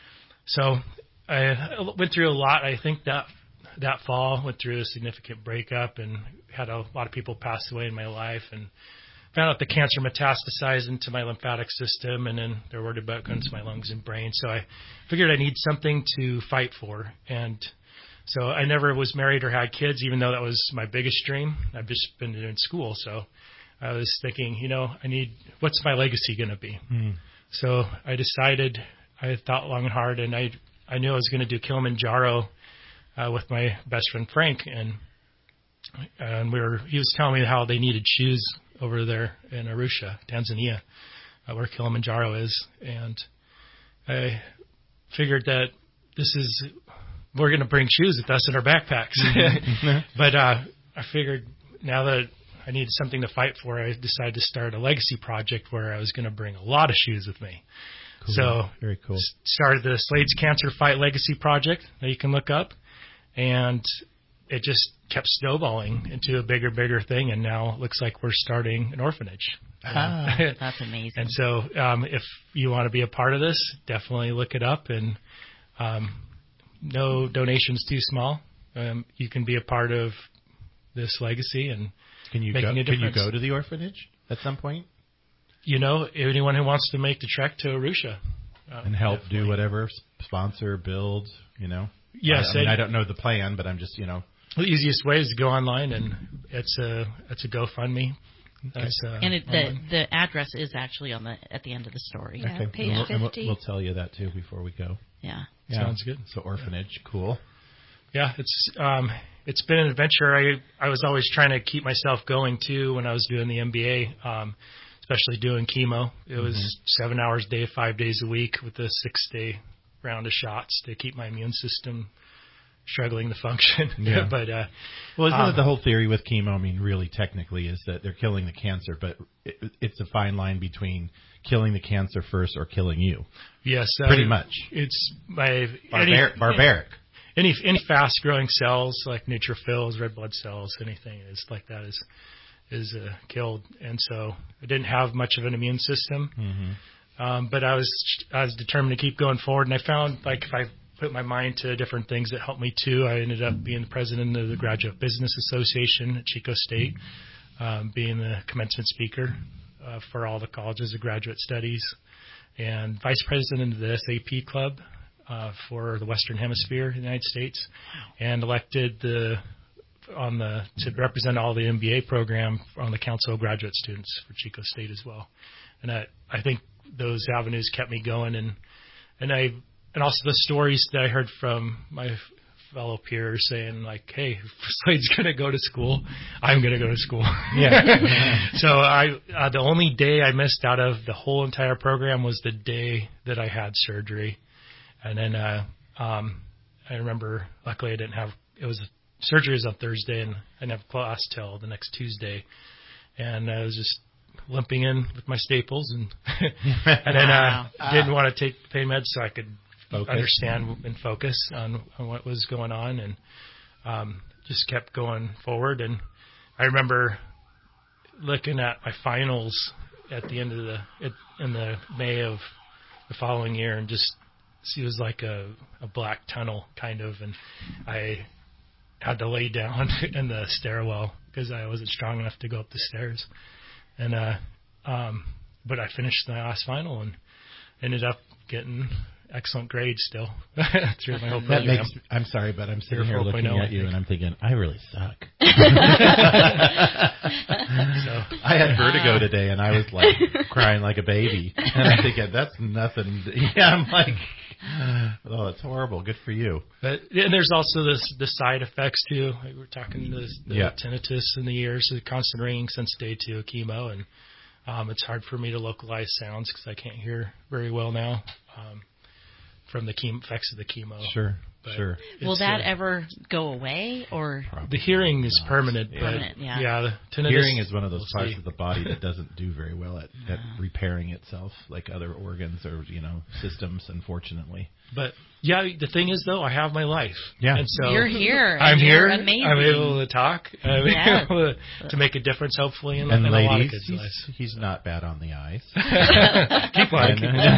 so I went through a lot. I think that that fall went through a significant breakup and had a lot of people pass away in my life, and found out the cancer metastasized into my lymphatic system, and then they're worried about going to my lungs and brain. So I figured I need something to fight for, and so I never was married or had kids, even though that was my biggest dream. I've just been in school, so I was thinking, you know, I need, what's my legacy going to be? Mm. So I decided, I thought long and hard, and I I knew I was going to do Kilimanjaro uh, with my best friend Frank, and and we were he was telling me how they needed shoes over there in Arusha, Tanzania, uh, where Kilimanjaro is, and I figured that this is. We're going to bring shoes with us in our backpacks. Mm-hmm. But uh, I figured now that I needed something to fight for, I decided to start a legacy project where I was going to bring a lot of shoes with me. Cool. So very cool. Started the Slades Cancer Fight Legacy Project that you can look up. And it just kept snowballing into a bigger, bigger thing. And now it looks like we're starting an orphanage. Ah, that's amazing. And so um, if you want to be a part of this, definitely look it up. And um no donations too small. Um, you can be a part of this legacy and can you making go, a difference. Can you go to the orphanage at some point? You know, anyone who wants to make the trek to Arusha. Uh, and help definitely. do whatever, sponsor, build, you know? Yes. I, I mean, I don't know the plan, but I'm just, you know. The easiest way is to go online, and it's a, it's a GoFundMe. That's, uh, and it, the the address is actually on the at the end of the story. Yeah, okay. page and we'll, fifty. And we'll, we'll tell you that too before we go. Yeah. yeah. Sounds good. So orphanage, yeah. Cool. Yeah, it's um, it's been an adventure. I I was always trying to keep myself going too when I was doing the M B A, um, especially doing chemo. It was mm-hmm. seven hours a day, five days a week with a six day round of shots to keep my immune system struggling to function. Yeah. but uh, well, isn't um, it the whole theory with chemo? I mean, really, technically, is that they're killing the cancer, but it, it's a fine line between killing the cancer first or killing you. Yes, pretty uh, much. It's my Barbar- any, barbaric. Any any fast growing cells like neutrophils, red blood cells, anything is like that is is uh, killed. And so I didn't have much of an immune system, mm-hmm. um, but I was I was determined to keep going forward. And I found like if I put my mind to different things that helped me too. I ended up being the president of the Graduate Business Association at Chico State, um, being the commencement speaker uh, for all the colleges of graduate studies, and vice president of the S A P Club uh, for the Western Hemisphere in the United States, and elected the on the to represent all the M B A program on the Council of Graduate Students for Chico State as well. And I, I think those avenues kept me going, and and I. And also the stories that I heard from my fellow peers saying like, "Hey, if Slade's going to go to school, I'm going to go to school." Yeah. So I uh, the only day I missed out of the whole entire program was the day that I had surgery, and then uh, um, I remember luckily I didn't have it was surgery was on Thursday and I didn't have class till the next Tuesday, and I was just limping in with my staples and and then uh, wow. didn't want to take pain meds so I could focus. understand and focus on, on what was going on, and um, just kept going forward. And I remember looking at my finals at the end of the in the May of the following year, and just it was like a, a black tunnel kind of, and I had to lay down in the stairwell because I wasn't strong enough to go up the stairs. And uh, um, but I finished the last final and ended up getting excellent grades still through my whole program. That makes, I'm sorry, but I'm sitting here looking at you and I'm thinking, I really suck. so, I had vertigo today and I was like crying like a baby. And I'm thinking, that's nothing. Yeah, I'm like, oh, it's horrible. Good for you. But and there's also this the side effects too. Like we're talking the, the yeah. tinnitus in the ears, the constant ringing since day two of chemo, and um, it's hard for me to localize sounds because I can't hear very well now. Um, from the chemo, effects of the chemo. Sure, but sure. Will that uh, ever go away, or the hearing is permanent? Yeah. Permanent, yeah. Yeah, the tinnitus, hearing is one of those parts of the body that doesn't do very well at, at repairing itself, like other organs or you know systems, unfortunately. But yeah, the thing is though, I have my life. Yeah, and so you're here. I'm and here. You're amazing. I'm able to talk. I'm yeah. able to, to make a difference, hopefully, in, and in ladies, a lot of kids' he's, lives. He's not bad on the eyes. Keep on.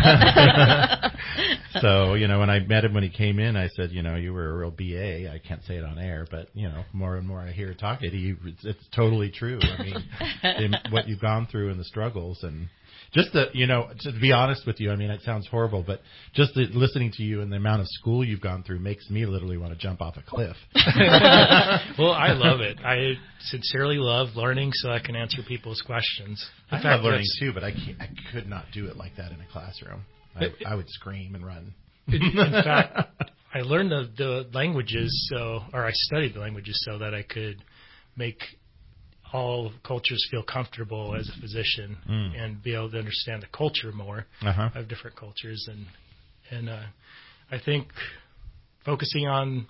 So you know, when I met him when he came in, I said, you know, you were a real B A. I can't say it on air, but you know, more and more I hear talking, he, it's, it's totally true. I mean, in, what you've gone through and the struggles and. Just the, you know, to be honest with you, I mean, it sounds horrible, but just the, listening to you and the amount of school you've gone through makes me literally want to jump off a cliff. Well, I love it. I sincerely love learning so I can answer people's questions. In I fact, love learning too, but I can't, I could not do it like that in a classroom. I, I would scream and run. In fact, I learned the, the languages so, or I studied the languages so that I could make all cultures feel comfortable as a physician mm. and be able to understand the culture more uh-huh. of different cultures. And, and uh, I think focusing on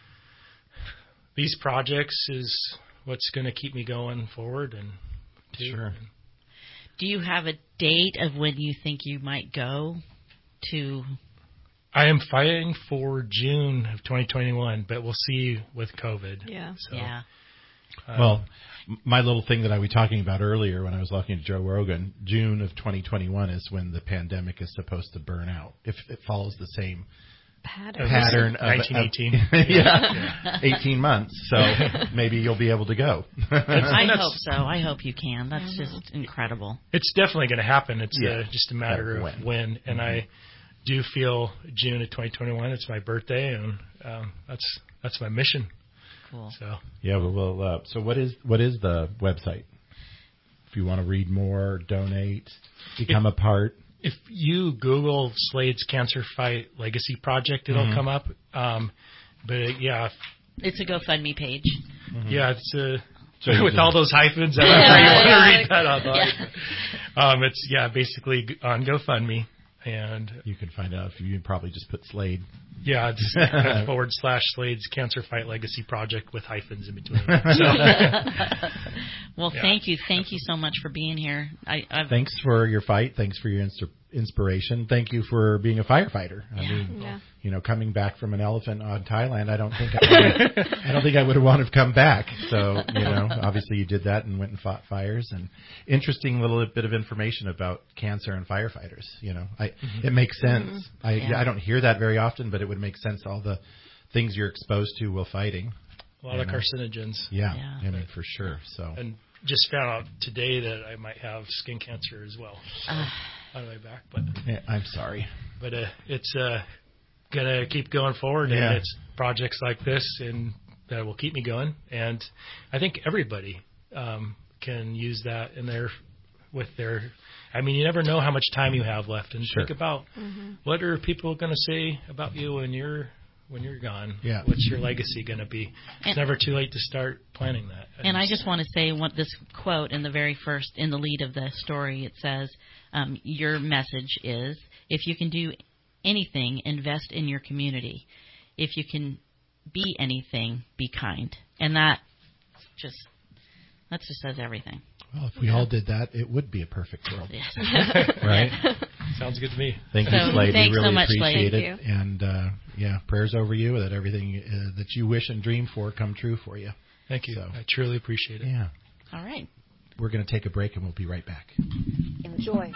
these projects is what's going to keep me going forward. And too. Sure. Do you have a date of when you think you might go to? I am fighting for June of twenty twenty-one, but we'll see with COVID. Yeah. So, yeah. Um, well, my little thing that I was talking about earlier when I was talking to Joe Rogan, June of twenty twenty-one is when the pandemic is supposed to burn out. If it follows the same pattern, pattern of nineteen eighteen, of, yeah, yeah, eighteen months. So maybe you'll be able to go. I hope so. I hope you can. That's mm-hmm. just incredible. It's definitely going to happen. It's yeah. uh, just a matter of when. when. And mm-hmm. I do feel June of twenty twenty-one. It's my birthday, and um, that's that's my mission. Cool. So yeah, but well, uh, so what is what is the website? If you want to read more, donate, become if, a part. If you Google Slade's Cancer Fight Legacy Project, it'll mm-hmm. come up. Um, but it, yeah, it's a GoFundMe page. Mm-hmm. Yeah, it's a so with all those hyphens. I'm yeah, sure you want to read that online. Yeah. Um, it's yeah, basically on GoFundMe. And you can find out if you probably just put Slade. Yeah, it's forward slash Slade's Cancer Fight Legacy Project with hyphens in between. So. Well, yeah. thank you. Thank you so much for being here. I, I've Thanks for your fight. Thanks for your inst- inspiration. Thank you for being a firefighter. I yeah. mean, yeah. you know, coming back from an elephant on Thailand, I don't think I, would, I don't think I would have wanted to come back. So, you know, obviously you did that and went and fought fires. And interesting little bit of information about cancer and firefighters. You know, I mm-hmm. it makes sense. Mm-hmm. I yeah. I don't hear that very often, but it would make sense. All the things you're exposed to while fighting. A lot of know. carcinogens. Yeah, yeah. I mean, for sure. So. And just found out today that I might have skin cancer as well. So uh, on my back, but yeah, I'm sorry. But uh, it's uh, gonna keep going forward, yeah. and it's projects like this, and that will keep me going. And I think everybody um, can use that in their with their. I mean, you never know how much time you have left, and sure. think about mm-hmm. what are people going to say about you when you're when you're gone? Yeah. What's your legacy going to be? It's And, never too late to start planning that. And, and I just want to say what this quote in the very first, in the lead of the story, it says, um, your message is, if you can do anything, invest in your community. If you can be anything, be kind. And that just, that just says everything. Well, if we yeah. all did that, it would be a perfect world. Yes. Right? Sounds good to me. Thank you, so, Slade. We really so much, appreciate Slade. it. And, uh, yeah, prayers over you that everything uh, that you wish and dream for come true for you. Thank you. So, I truly appreciate it. Yeah. All right. We're going to take a break, and we'll be right back. Enjoy.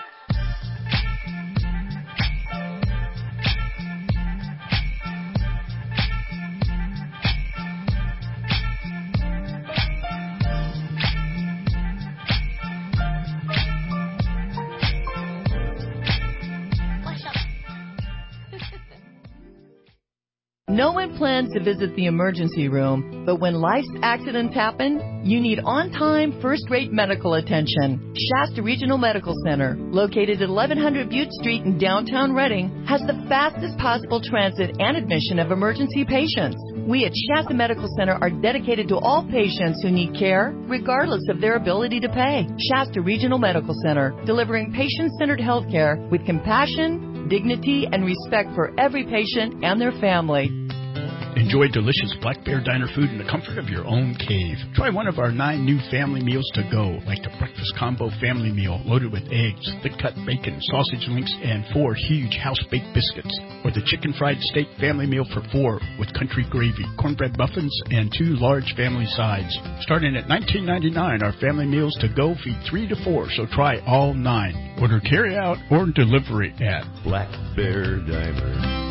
No one plans to visit the emergency room, but when life's accidents happen, you need on-time, first-rate medical attention. Shasta Regional Medical Center, located at eleven hundred Butte Street in downtown Reading, has the fastest possible transit and admission of emergency patients. We at Shasta Medical Center are dedicated to all patients who need care, regardless of their ability to pay. Shasta Regional Medical Center, delivering patient-centered health care with compassion, dignity, and respect for every patient and their family. Enjoy delicious Black Bear Diner food in the comfort of your own cave. Try one of our nine new family meals to go, like the Breakfast Combo Family Meal loaded with eggs, thick-cut bacon, sausage links, and four huge house-baked biscuits. Or the Chicken Fried Steak Family Meal for four with country gravy, cornbread muffins, and two large family sides. Starting at nineteen ninety-nine dollars, our family meals to go feed three to four, so try all nine. Order carry-out or delivery at Black Bear Diner.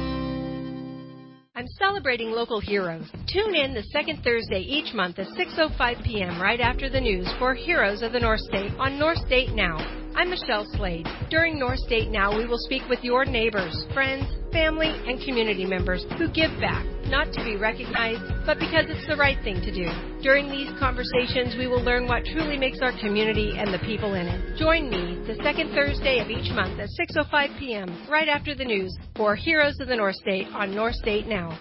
I'm celebrating local heroes. Tune in the second Thursday each month at six oh five p.m. right after the news for Heroes of the North State on North State Now. I'm Michelle Slade. During North State Now, we will speak with your neighbors, friends, family, and community members who give back, not to be recognized, but because it's the right thing to do. During these conversations, we will learn what truly makes our community and the people in it. Join me the second Thursday of each month at six oh five p.m. right after the news for Heroes of the North State on North State Now.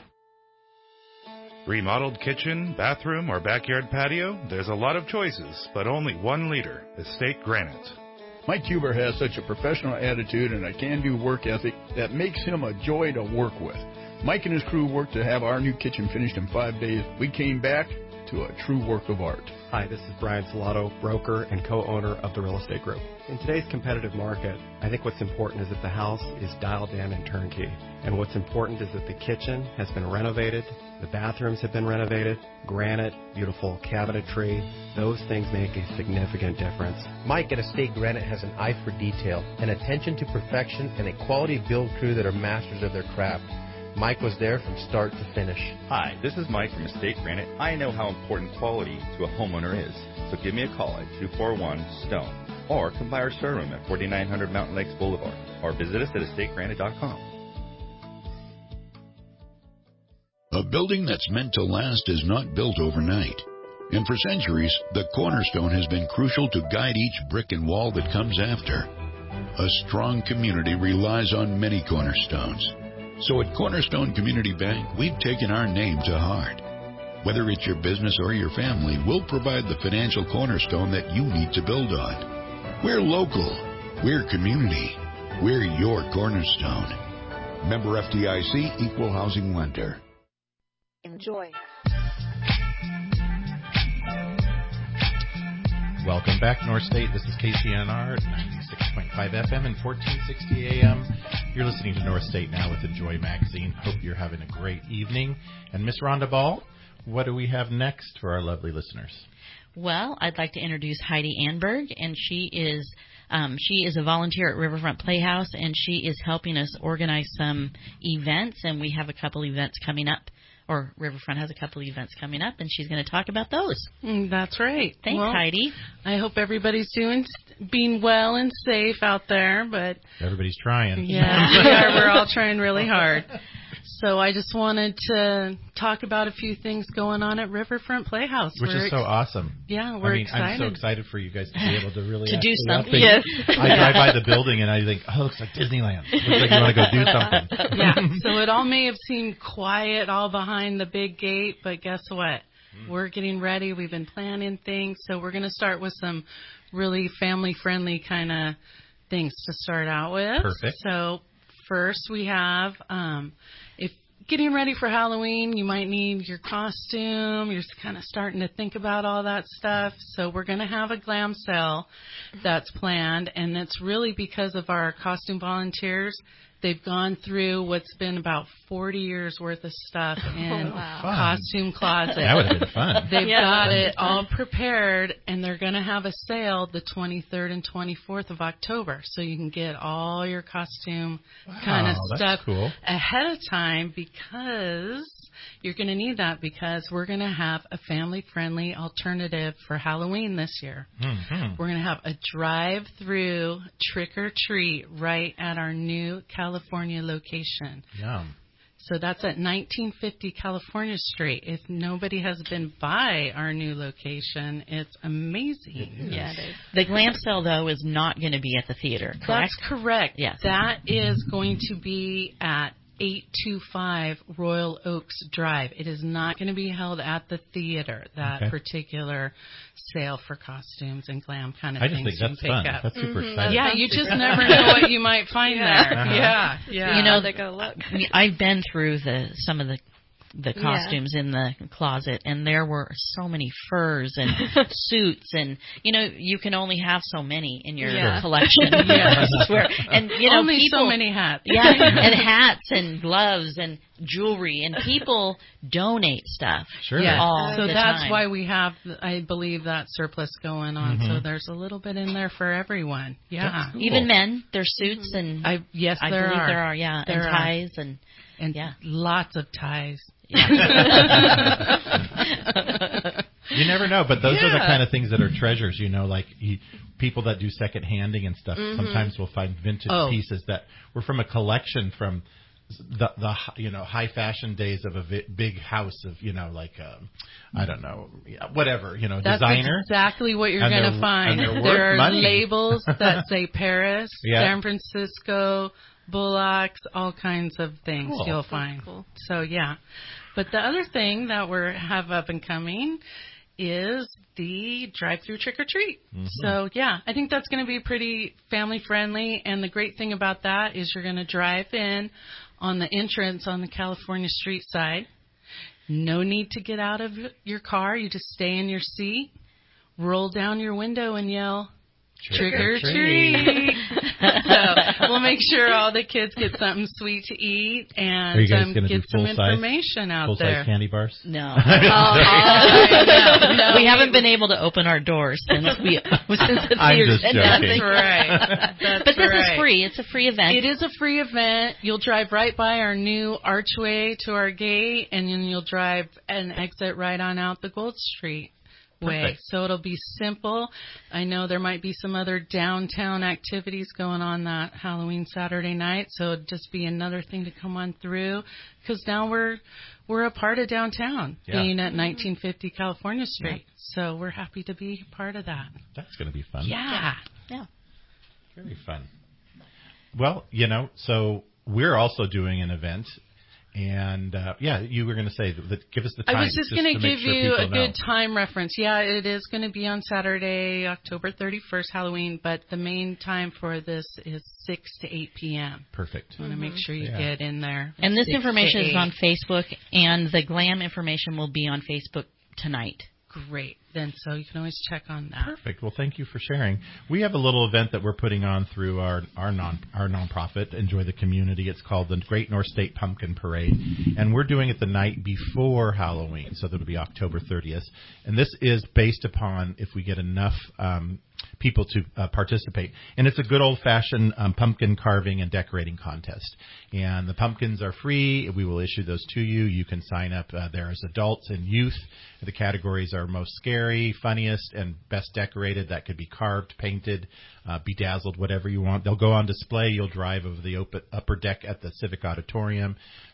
Remodeled kitchen, bathroom, or backyard patio? There's a lot of choices, but only one leader, Estate Granite. Mike Huber has such a professional attitude and a can-do work ethic that makes him a joy to work with. Mike and his crew worked to have our new kitchen finished in five days. We came back to a true work of art. Hi, this is Brian Salato, broker and co-owner of the Real Estate Group. In today's competitive market, I think what's important is that the house is dialed in and turnkey. And what's important is that the kitchen has been renovated, the bathrooms have been renovated, granite, beautiful cabinetry. Those things make a significant difference. Mike at Estate Granite has an eye for detail, an attention to perfection, and a quality build crew that are masters of their craft. Mike was there from start to finish. Hi, this is Mike from Estate Granite. I know how important quality to a homeowner is. So give me a call at two four one STONE or come by our showroom at forty-nine hundred Mountain Lakes Boulevard or visit us at estate granite dot com. A building that's meant to last is not built overnight. And for centuries, the cornerstone has been crucial to guide each brick and wall that comes after. A strong community relies on many cornerstones. So at Cornerstone Community Bank, we've taken our name to heart. Whether it's your business or your family, we'll provide the financial cornerstone that you need to build on. We're local. We're community. We're your cornerstone. Member F D I C, Equal Housing Lender. Enjoy. Welcome back, North State. This is K C N R at ninety-six point five F M and fourteen sixty A M. You're listening to North State Now with Enjoy Magazine. Hope you're having a great evening. And Miss Rhonda Ball, what do we have next for our lovely listeners? Well, I'd like to introduce Heidi Anberg, and she is um, she is a volunteer at Riverfront Playhouse, and she is helping us organize some events, and we have a couple events coming up. Or Riverfront has a couple of events coming up, and she's going to talk about those. Mm, that's right. Thanks, well, Heidi. I hope everybody's doing, being well and safe out there. But everybody's trying. Yeah, we are. We're all trying really hard. So I just wanted to talk about a few things going on at Riverfront Playhouse. Which we're is so ex- awesome. Yeah, we're I mean, excited. I'm so excited for you guys to be able to really to do something. Think, yes. I drive by the building and I think, oh, it looks like Disneyland. It looks like you want to go do something. Yeah. So it all may have seemed quiet all behind the big gate, but guess what? Mm. We're getting ready. We've been planning things. So we're going to start with some really family-friendly kind of things to start out with. Perfect. So first we have, um, if getting ready for Halloween, you might need your costume. You're kind of starting to think about all that stuff. So we're going to have a glam sale that's planned, and it's really because of our costume volunteers. They've gone through what's been about forty years worth of stuff in oh, wow. costume closet. That would have been fun. They've yeah, got it all prepared, and they're going to have a sale the twenty-third and twenty-fourth of October, so you can get all your costume wow, kind of stuff cool. ahead of time, because you're going to need that, because we're going to have a family-friendly alternative for Halloween this year. Mm-hmm. We're going to have a drive-through trick-or-treat right at our new California location. Yum. So that's at nineteen fifty California Street. If nobody has been by our new location, it's amazing. It yeah, it is. The glam sale, though, is not going to be at the theater, correct? That's correct. Yes. That is going to be at eight two five Royal Oaks Drive. It is not going to be held at the theater, that okay. particular sale for costumes and glam kind of I just things think that's you can fun. pick up. That's super mm-hmm. exciting. Yeah, you just never know what you might find yeah. there. Uh-huh. Yeah, yeah. You know, they go look. I've been through the some of the the costumes yeah. in the closet, and there were so many furs and suits, and you know, you can only have so many in your yeah. collection. Yeah. Swear. And you know, only people, so many hats. Yeah, and hats and gloves and jewelry, and people donate stuff. Sure. Yeah. All so the that's time. why we have, I believe, that surplus going on. Mm-hmm. So there's a little bit in there for everyone. Yeah. Cool. Even men, there's suits and I yes, I there believe are. there are. Yeah, there and are. ties and and yeah, lots of ties. Yeah. You never know, but those yeah. are the kind of things that are treasures, you know, like you, people that do second handing and stuff. Mm-hmm. Sometimes will find vintage oh. pieces that were from a collection from the the you know high fashion days of a vi- big house of you know like um, I don't know whatever you know That's designer. exactly what you're And going to they're- find. and they're worth There are money. labels that say Paris, Yeah. San Francisco, Bullocks, all kinds of things Cool. you'll find. Cool. So yeah, but the other thing that we have up and coming is the drive-through trick-or-treat. Mm-hmm. So yeah, I think that's going to be pretty family-friendly, and the great thing about that is you're going to drive in on the entrance on the California Street side. No need to get out of your car. You just stay in your seat, roll down your window, and yell, trick or treat. So we'll make sure all the kids get something sweet to eat, and Are you guys um, gonna get do some full-size- information out Full-size there. candy bars? No. Oh, no, no, we haven't been able to open our doors since we since the I'm theater just said joking. nothing. That's right. That's But this right. is free. It's a free event. It is a free event. You'll drive right by our new archway to our gate, and then you'll drive and exit right on out the Gold Street way. Perfect. So it'll be simple. I know there might be some other downtown activities going on that Halloween Saturday night, so it'll just be another thing to come on through, because now we're we're a part of downtown, Yeah. being at nineteen fifty California Street. So we're happy to be part of that. That's going to be fun. Yeah. Yeah. Very fun. Well, you know, so we're also doing an event. And, uh, yeah, you were going to say, that, give us the time. I was just, going to to give make sure you a people know. good time reference. Yeah, it is going to be on Saturday, October thirty-first, Halloween, but the main time for this is six to eight p.m. Perfect. I want to make sure you Yeah. get in there. And this six information to is eight. on Facebook, and the glam information will be on Facebook tonight. Great. Then so you can always check on that. Perfect. Well, thank you for sharing. We have a little event that we're putting on through our our non our nonprofit, Enjoy the Community. It's called the Great North State Pumpkin Parade, and we're doing it the night before Halloween, so that'll be October thirtieth. And this is based upon if we get enough um, people to uh, participate, and it's a good old-fashioned um, pumpkin carving and decorating contest. And the pumpkins are free. We will issue those to you. You can sign up uh, there as adults and youth. The categories are most scary, funniest, and best decorated. That could be carved, painted, uh, bedazzled, whatever you want. They'll go on display. You'll drive over the op- upper deck at the Civic Auditorium.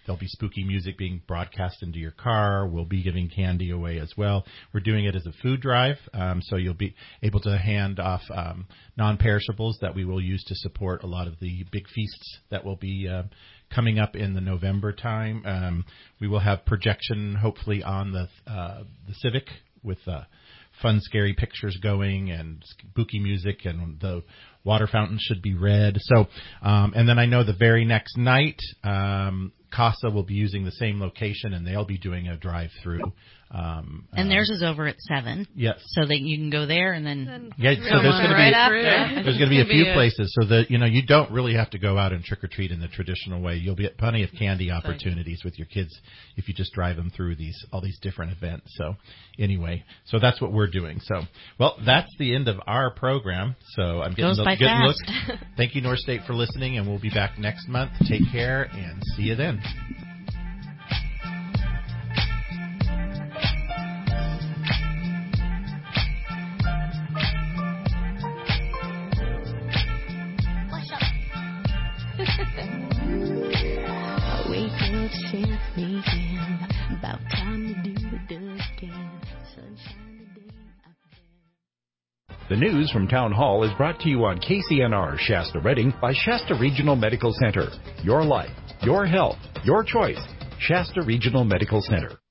there'll be spooky music being broadcast into your car. We'll be giving candy away as well. We're doing it as a food drive, um, so you'll be able to hand off um, non-perishables that we will use to support a lot of the big feasts that will be uh, coming up in the November time. Um, we will have projection, hopefully, on the uh, the Civic with uh, fun, scary pictures going and spooky music, and the water fountain should be red. So, um, and then I know the very next night, um, CASA will be using the same location, and they'll be doing a drive-through. Um, and uh, theirs is over at seven. Yes. So that you can go there and then. Yeah. So there's going to right be after. there's going to be a few places, so that you know you don't really have to go out and trick or treat in the traditional way. You'll be at plenty of candy opportunities with your kids if you just drive them through these all these different events. So anyway, so that's what we're doing. So well, that's the end of our program. So I'm getting Goes the by good fast. look. Thank you, North State, for listening, and we'll be back next month. Take care and see you then. The news from Town Hall is brought to you on K C N R Shasta Redding by Shasta Regional Medical Center. Your life, your health, your choice. Shasta Regional Medical Center.